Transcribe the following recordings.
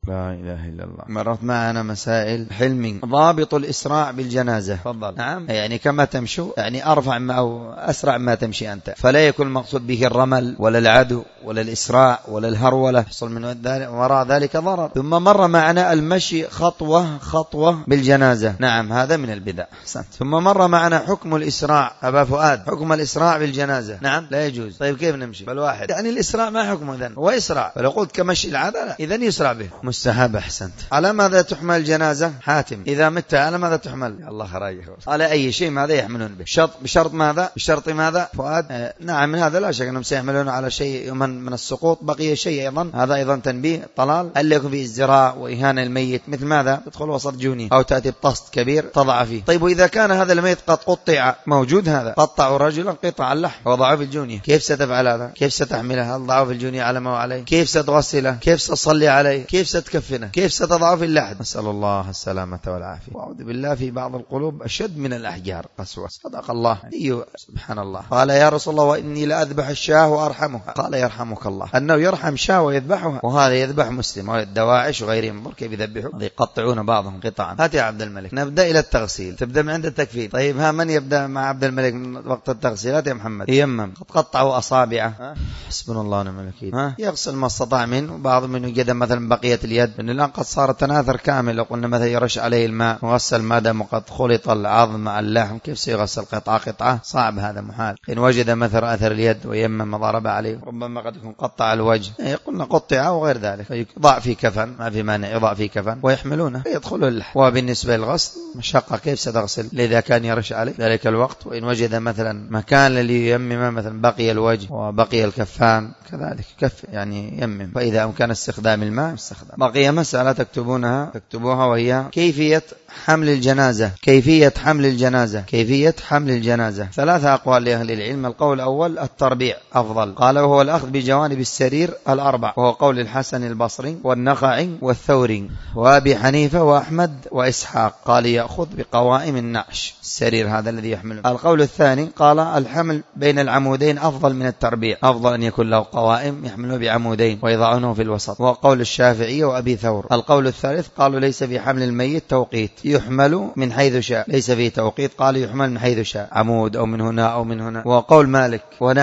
لا إله إلا الله. مرت معنا مسائل حلمي. ضابط الإسراع بالجنازة. تفضل. نعم. يعني كما تمشوا، يعني أرفع ما أو أسرع ما تمشي أنت، فلا يكون المقصود به الرمل ولا العدو ولا الإسراع ولا الهرولة، يحصل من وراء ذلك ضرر. ثم مر معنا المشي خطوة خطوة بالجنازة. نعم، هذا من البدع. أحسنت. ثم مر معنا حكم الإسراع. أبا فؤاد، حكم الإسراع بالجنازة. نعم، لا يجوز. طيب كيف نمشي؟ بالواحد، يعني الإسراع ما حكمه إذن؟ هو إسراع، فلو قلت كمشي العادة لا، إذن يسرع به. مستحب. أحسنت. على ماذا تحمل الجنازة؟ حاتم، إذا مت على ماذا تحمل؟ يا الله خراجه. على أي شيء ماذا يحملون به؟ بشرط ماذا؟ بشرط ماذا؟ فؤاد. نعم، من هذا لا شك أنهم سيحملون على شيء من السقوط. بقي شيء أيضا، هذا أيضا تنبيه طلال، ألا يكون في ازدراء وإهانة الميت. مثل ماذا؟ تدخل وسط جوني أو تأتي بطست كبير تضع فيه. طيب وإذا كان هذا الميت قد قطع، موجود هذا، قطعوا رجلا قطع اللحم وضعوا في الجونية، كيف ستفعل هذا؟ كيف ستحملها؟ هل ضعوا في الجونية على ما عليه؟ كيف ستغسله؟ كيف ستصلي عليه؟ كيف ستكفنه؟ كيف ستضعه في اللحد؟ نسأل الله السلامة والعافية. وأعوذ بالله، في بعض القلوب أشد من الأحجار قسوة. صدق الله. أيوه، سبحان الله. قال يا رسول الله وإني لأذبح الشاة وأرحمها. قال يرحمك الله، أنه يرحم شاة ويذبحها، وهذا يذبح مسلم والدواعش وغيرهم. انظر كيف يذبحوا، يقطعون بعضهم قطعا. هات يا عبد الملك، نبدأ إلى التغسيل. تبدأ من عند التكفير. طيب ها، من يبدأ مع عبد الملك من وقت التغسيلات؟ يا محمد. يمم. قد قطعوا أصابعه. حسبنا الله ونعم الوكيل. يغسل ما استطاع منه. بعض منه جدا مثلا بقية اليد، لأن الآن قد صار تناثر كامل. لو قلنا مثلا يرش عليه الماء وغسل ما دام قد خلط العظم مع اللحم، كيف سيغسل قطعة قطعة؟ صعب، هذا محال. إن وجد مثلا أثر اليد ويمم ضرب عليه، ربما قد يكون قطع الوجه، قلنا قطع وغير ذلك، يضع في كفن، ما في مانع يضع في كفن ويحملونه يدخل اللحم. وبالنسبة للغسل مشقة، كيف ستغسل إذا كان يرش عليه ذلك الوقت؟ وإن وجد مثلا مكان ليمم، مثلا بقي الوجه وبقي الكفان كذلك كف، يعني يمم. فإذا أمكن استخدام الماء استخدام. بقي مسألة تكتبوها، وهي كيفية حمل الجنازة. كيفية حمل الجنازة. كيفية حمل الجنازة. 3 أقوال لأهل العلم. القول الأول التربيع أفضل، قال وهو الأخذ بجوانب السرير 4، وهو قول الحسن البصري والنخعي والثوري وأبي حنيفة وأحمد وإسحاق، قال يأخذ بقوائم النعش السرير هذا الذي يحمله. القول الثاني قال الحمل بين العمودين أفضل من التربيع، أفضل أن يكون له قوائم يحمله بعمودين ويضعونه في الوسط، وهو قول الشافعي وأبي ثور. القول الثالث قالوا ليس في حمل الميت توقيت، يحمل من حيث شاء، ليس فيه توقيت، قال يحمل من حيث شاء، عمود أو من هنا أو من هنا. وقول مالك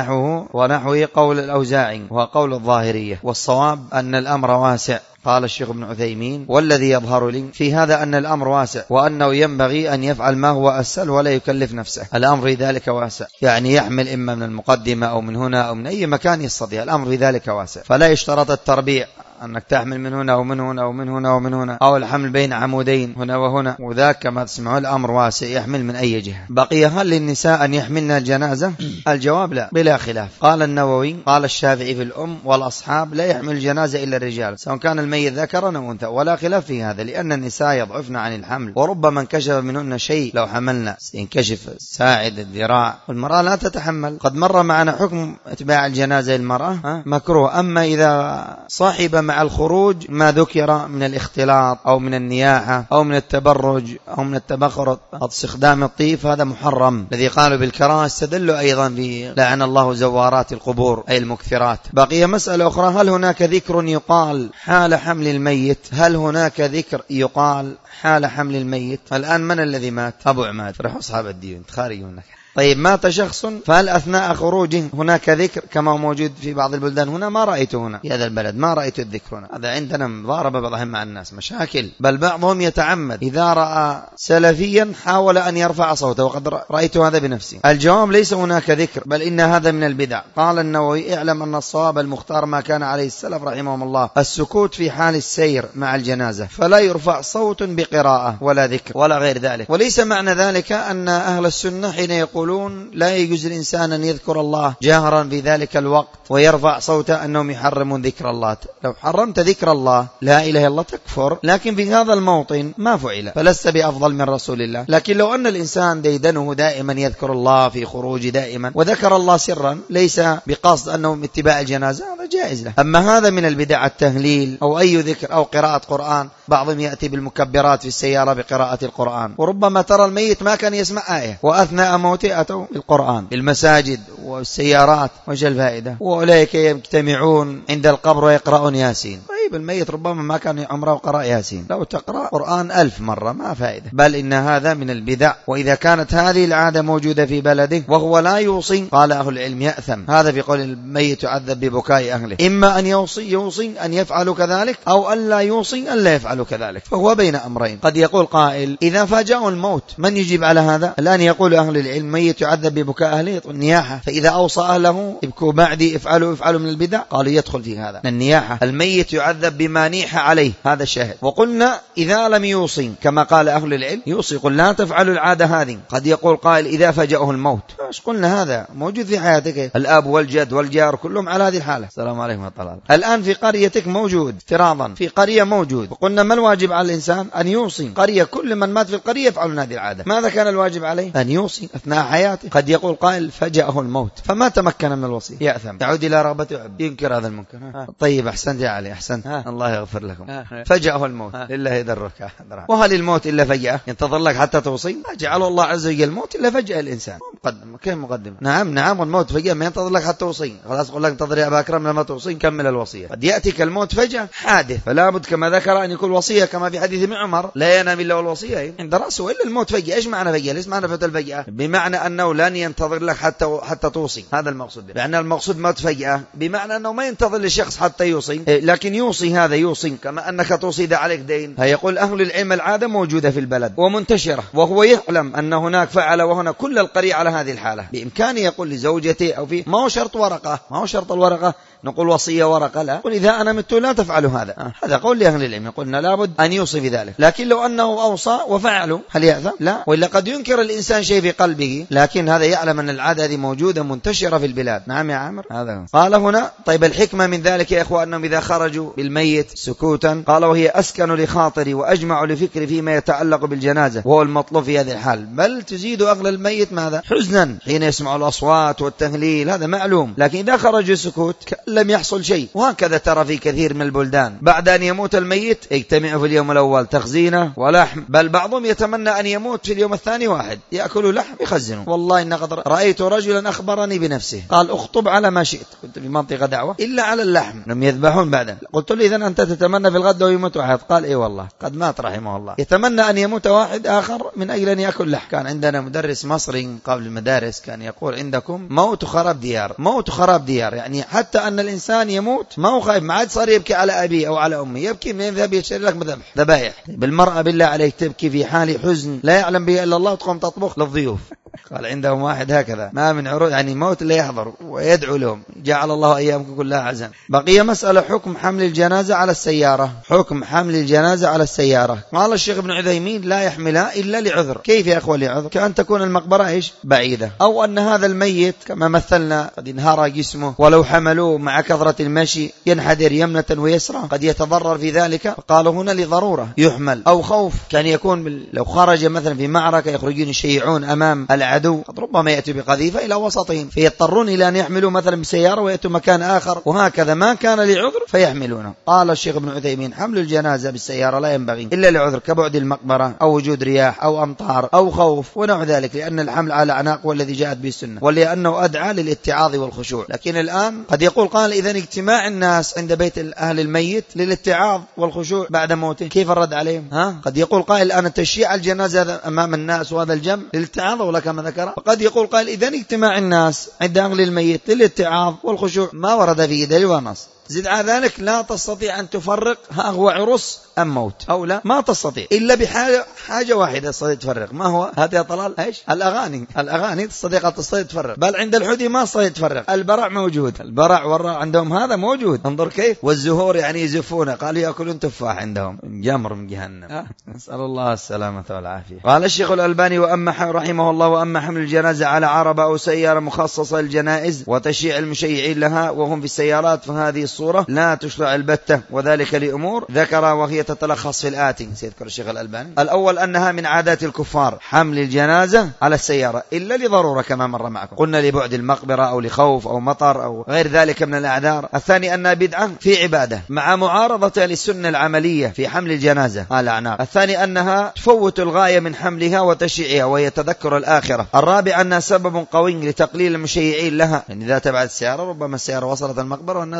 ونحوه قول الأوزاعي وقول الظاهرية. والصواب أن الأمر واسع، قال الشيخ ابن عثيمين والذي يظهر لي في هذا أن الأمر واسع، وأنه ينبغي أن يفعل ما هو أسهل ولا يكلف نفسه. الأمر في ذلك واسع، يعني يحمل إما من المقدمة أو من هنا أو من أي مكان يستطيع، الأمر في ذلك واسع. فلا يشترط التربيع، أنك تحمل من هنا ومن هنا ومن هنا ومن هنا، أو الحمل بين عمودين هنا وهنا، وذاك كما تسمعون الأمر واسع، يحمل من أي جهة. بقي هل للنساء أن يحملن الجنازة؟ الجواب لا، بلا خلاف. قال النووي قال الشافعي في الأم والأصحاب لا يحمل الجنازة إلا الرجال، سواء كان الميت ذكرا أو أنثى، ولا خلاف في هذا، لأن النساء يضعفن عن الحمل، وربما انكشف منهن شيء لو حملنا، ينكشف ساعد الذراع، والمرأة لا تتحمل. قد مر معنا حكم اتباع الجنازة المرأة مكروه. أما إذا صاحب مع الخروج ما ذكر من الاختلاط أو من النياحة أو من التبرج أو من التبخر أو استخدام الطيب، هذا محرم. الذي قالوا بالكراهة استدلوا أيضا لعن الله زوارات القبور أي المكثرات. بقي مسألة أخرى، هل هناك ذكر يقال حال حمل الميت؟ هل هناك ذكر يقال حال حمل الميت؟ الآن من الذي مات؟ أبو عماد، فرح أصحاب الدين تخارجونك. طيب مات شخص، فهل أثناء خروجه هناك ذكر كما موجود في بعض البلدان؟ هنا ما رأيته، هنا في هذا البلد ما رأيت الذكر هنا. هذا عندنا مضاربة بعضهم مع الناس، مشاكل، بل بعضهم يتعمد إذا رأى سلفيا حاول أن يرفع صوته، وقد رأيت هذا بنفسي. الجواب ليس هناك ذكر، بل إن هذا من البدع. قال النووي اعلم أن الصواب المختار ما كان عليه السلف رحمهم الله، السكوت في حال السير مع الجنازة، فلا يرفع صوت بقراءة ولا ذكر ولا غير ذلك. وليس معنى ذلك أن أهل السنة حين يقولون لا يجوز الإنسان أن يذكر الله جاهرا في ذلك الوقت ويرفع صوته أنهم يحرمون ذكر الله. لو حرمت ذكر الله لا إله إلا الله تكفر، لكن في هذا الموطن ما فعل، فلست بأفضل من رسول الله. لكن لو أن الإنسان ديدنه دائما يذكر الله في خروج دائما وذكر الله سرا ليس بقصد أنه اتباع الجنازة، هذا جائز له. أما هذا من البدع التهليل أو أي ذكر أو قراءة قرآن، بعضهم يأتي بالمكبرات في السيارة بقراءة القرآن، وربما ترى الميت ما كان يسمع آية وأثناء موته أتوا بالقرآن بالمساجد والسيارات، وجه الفائدة. وأولئك يجتمعون عند القبر ويقرؤون ياسين، طيب الميت ربما ما كان عمره وقرأ ياسين، لو تقرأ قرآن 1000 مرة ما فائدة، بل إن هذا من البدع. وإذا كانت هذه العادة موجودة في بلده وهو لا يوصي، قال أهل العلم يأثم. هذا في قول الميت يعذب ببكاء أهله، إما أن يوصي أن يفعلوا كذلك، أو أن لا يوصي أن لا يفعلوا كذلك، فهو بين أمرين. قد يقول قائل إذا فاجأوا الموت من يجيب على هذا؟ الآن يقول أهل العلم ميت يعذب ببكاء أهله النياحة، فإذا أوصى أهله ابكوا بعدي افعلوا من البدع، قالوا يدخل في هذا النياحة. الميت يعذب بما نيح عليه، هذا الشاهد. وقلنا إذا لم يوصي كما قال أهل العلم يوصي، قل لا تفعلوا العادة هذه. قد يقول قائل إذا فاجأه الموت، ايش قلنا هذا موجود في حياتك، الأب والجد والجار كلهم على هذه الحالة. السلام عليكم ورحمة الله. الآن في قريتك موجود افتراضا، في قرية موجود، وقلنا ما الواجب على الإنسان؟ أن يوصي. قرية كل من مات في القرية يفعلون هذه العادة، ماذا كان الواجب عليه؟ أن يوصي أثناء حياته. قد يقول قائل فجأه الموت فما تمكن من الوصية، يأثم، يعود إلى رغبة عبد، ينكر هذا المنكر. طيب أحسنت يا علي، أحسنت، الله يغفر لكم. فجأه الموت لله يدرك. وهل الموت إلا فجأة؟ ينتظر لك حتى توصي؟ ما جعل الله عز وجل الموت إلا فجأة الإنسان، مقدمة كيف مقدمة؟ نعم والموت فجأة، ما ينتظر لك حتى توصي، خلاص قل لك انتظر يا أبا أكرم لما توصي كمل الوصية. قد يأتيك الموت فجأة حادث، فلا بد كما ذكر أن يكون وصية، كما في حديث ابن عمر لا ينام إلا والوصية عند رأسه، إلا الموت فجأة. إيش معنى فجأة؟ ليس معنى فتى الفجأة، بمعنى أنه لن ينتظر لك حتى توصي، هذا المقصود. لأن المقصود موت فجأة بمعنى أنه ما ينتظر للشخص حتى يوصي، لكن يوصي هذا يوصي كما أنك توصي إذا عليك دين. هيقول أهل العلم العادة موجودة في البلد ومنتشرة، وهو يعلم أن هناك فعل، وهنا كل القرية على هذه الحالة، بإمكانه يقول لزوجته أو في، ما هو شرط ورقة، ما هو شرط الورقة نقول وصية ورقة، لا، قل إذا أنا مت لا تفعلوا هذا. هذا قول لأهل العلم، يقولنا لابد أن يوصي في ذلك. لكن لو أنه أوصى وفعلوا هل يأثم؟ لا. وإلا قد ينكر الإنسان شيء في قلبه، لكن هذا يعلم أن العادة هذه موجودة منتشرة في البلاد. نعم يا عامر. هذا قال هنا. طيب الحكمة من ذلك يا إخوة أنهم إذا خرجوا بالميت سكوتا، قال وهي أسكن لخاطري وأجمع لفكري فيما يتعلق بالجنازة، وهو المطلوب في هذه الحال، بل تزيد أغلى الميت ماذا؟ حزنا حين يسمع الأصوات والتهليل، هذا معلوم. لكن إذا خرجوا سكوت لم يحصل شيء. وهكذا ترى في كثير من البلدان بعد أن يموت الميت يجتمع في اليوم الأول تخزينه ولحم، بل بعضهم يتمنى أن يموت في اليوم الثاني واحد يأكلوا لحم يخزنوا. والله إن قد رأيت رجلا أخبرني بنفسه قال أخطب على ما شئت، كنت في منطقة دعوة، إلا على اللحم لم يذبحون بعدا. قلت له إذن أنت تتمنى في الغد لو يموت واحد؟ قال إيه والله قد مات رحمه الله، يتمنى أن يموت واحد آخر من أجل أن يأكل لحم. كان عندنا مدرس مصري قبل المدارس كان يقول عندكم موت خراب ديار، موت خراب ديار، يعني حتى أن الإنسان يموت ما هو خايف، ما عاد صار يبكي على أبيه أو على أمه، يبكي من يذهب يشتري لك ذبائح. بالمرأة بالله عليك تبكي في حال حزن لا يعلم به إلا الله، تقوم تطبخ للضيوف. قال عندهم واحد هكذا ما من عروض، يعني موت لا يحضر ويدعو لهم، جعل الله أيامكم كلها عزم. بقي مسألة حكم حمل الجنازة على السيارة. حكم حمل الجنازة على السيارة، قال الشيخ ابن عثيمين لا يحملها إلا لعذر. كيف يا أخوة لعذر؟ كأن تكون المقبرة إيش بعيدة، أو أن هذا الميت كما مثلنا قد انهار جسمه، ولو حملوه مع كثرة المشي ينحدر يمنة ويسرى، قد يتضرر في ذلك، فقالوا هنا لضرورة يحمل. أو خوف، كان يكون لو خرج مثلا في معركة يخرجون الشيعون أمام العدو، قد ربما يأتوا بقذيفة إلى وسطهم فيضطرون إلى أن يحملوا مثلا بسيارة ويأتوا مكان آخر، وهكذا ما كان لعذر فيحملونه. قال الشيخ ابن عثيمين حمل الجنازة بالسيارة لا ينبغي إلا لعذر كبعد المقبرة أو وجود رياح أو أمطار أو خوف ونحو ذلك، لأن الحمل على أعناق والذي جاءت به السنة، ولأنه أدعى للاتعاظ والخشوع. لكن الآن قد يقول قال إذن اجتماع الناس عند بيت أهل الميت للاتعاظ والخشوع بعد موته، كيف الرد عليهم؟ قد يقول قائل الآن تشييع الجنازة أمام الناس وهذا الجمع للاتعاظ ولا كما ذكر. فقد يقول قائل إذن اجتماع الناس عند أهل الميت للاتعاظ والخشوع، ما ورد فيه دليل ونص. زد على ذلك لا تستطيع أن تفرق ها هو عرس أم موت أو لا، ما تستطيع إلا بحاجة واحدة تستطيع تفرق. ما هو هذا يا طلال؟ إيش؟ الأغاني تستطيع تفرق، بل عند الحدي ما تستطيع تفرق. البرع موجود، البرع والرع عندهم هذا موجود، انظر كيف. والزهور يعني يزفونه، قالوا يأكلون تفاح عندهم جمر من جهنم. نسأل الله السلامة والعافية. قال الشيخ الألباني وأما رحمه الله وأما حمل الجنازة على عربة أو سيارة مخصصة للجنائز وتشييع المشيعين لها وهم في السيارات، فهذه الصورة لا تشرع البتة، وذلك لأمور ذكر وهي تتلخص في الآتي سيذكر الشيخ الألباني. الأول أنها من عادات الكفار حمل الجنازة على السيارة إلا لضرورة كما مر معكم، قلنا لبعد المقبرة أو لخوف أو مطر أو غير ذلك من الأعذار. الثاني أنها بدعة في عبادة مع معارضة للسنة العملية في حمل الجنازة على الأعناق. الثاني أنها تفوت الغاية من حملها وتشييعها وهي تذكر الآخرة. الرابع أنها سبب قوي لتقليل المشيعين لها، يعني إذا تبعت السيارة ربما السيارة وصلت المقبرة والناس ما شيء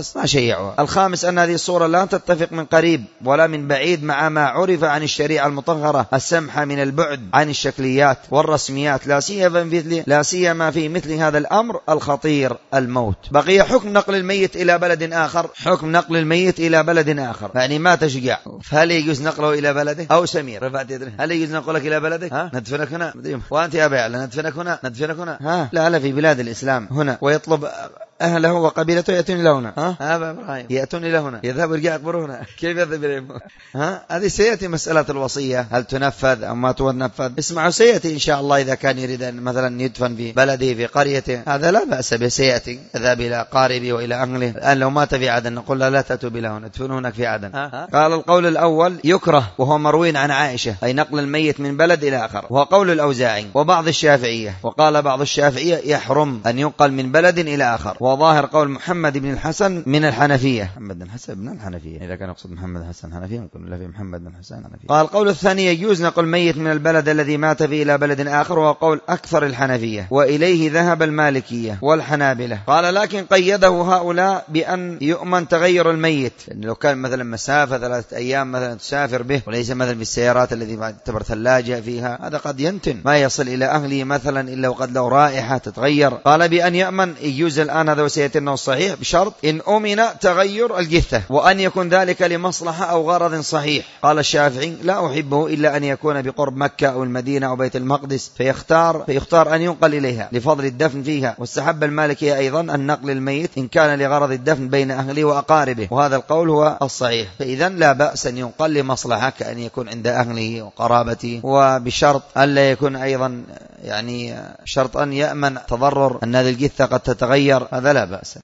الصحيح. الخامس أن هذه الصورة لا تتفق من قريب ولا من بعيد مع ما عرف عن الشريعة المطهرة السمحة من البعد عن الشكليات والرسميات، لا سيما في مثل هذا الأمر الخطير الموت. بقي حكم نقل الميت إلى بلد آخر. حكم نقل الميت إلى بلد آخر يعني ما تشجع، فهل يجوز نقله إلى بلده؟ أو سمير رفعت يدري، هل يجوز نقلك إلى بلدك؟ ندفنك هنا وأنت يا أبي على ندفنك هنا لا في بلاد الإسلام هنا، ويطلب أهله وقبيلته يأتون إلى هنا. أبا إبراهيم يأتون إلى هنا، يذهب ويرجع يقبرون هنا، كيف يذهب إليهم؟ هذه سيأتي مسألة الوصية هل تنفذ أو ما تنفذ. اسمعوا سيأتي إن شاء الله إذا كان يريد أن مثلا يدفن في بلده في قريته هذا لا بأس به، سيأتي يذهب إلى قاربه وإلى أهله. الآن لو مات في عدن نقول لا تأتوا بلا هنا، ادفنوا هناك في عدن. قال القول الأول يكره وهو مروي عن عائشة، أي نقل الميت من بلد إلى آخر، وهو قول الأوزاعي وبعض الشافعية. وقال بعض الشافعية يحرم أن ينقل من بلد إلى آخر، وظاهر قول محمد بن الحسن من الحنفية. محمد بن الحسن بن الحنفية، إذا كان يقصد محمد الحسن حنفية ممكن لا في محمد بن الحسن حنفية. قال القول الثاني يجوز نقل ميت من البلد الذي مات فيه إلى بلد آخر، وهو قول أكثر الحنفية، وإليه ذهب المالكية والحنابلة. قال لكن قيده هؤلاء بأن يؤمن تغير الميت، لو كان مثلا مسافة 3 أيام مثلا تسافر به، وليس مثلا بالسيارات التي تعتبر ثلاجة فيها، هذا قد ينتن ما يصل إلى أهله مثلا إلا وقد له رائحة تتغير. قال بأن يأمن يجوز الآن، هذا وسيأتي أنه صحيح بشرط إن أمن تغير الجثة وأن يكون ذلك لمصلحة أو غرض صحيح. قال الشافعي لا أحبه إلا أن يكون بقرب مكة أو المدينة أو بيت المقدس، فيختار أن ينقل إليها لفضل الدفن فيها. واستحب المالكية أيضا أن نقل الميت إن كان لغرض الدفن بين أهله وأقاربه، وهذا القول هو الصحيح. فإذا لا بأس أن ينقل لمصلحة كأن يكون عند أهله وقرابته، وبشرط أن لا يكون أيضا يعني شرط أن يأمن تضرر أن هذه الجثة قد تتغير، هذا لا بأس.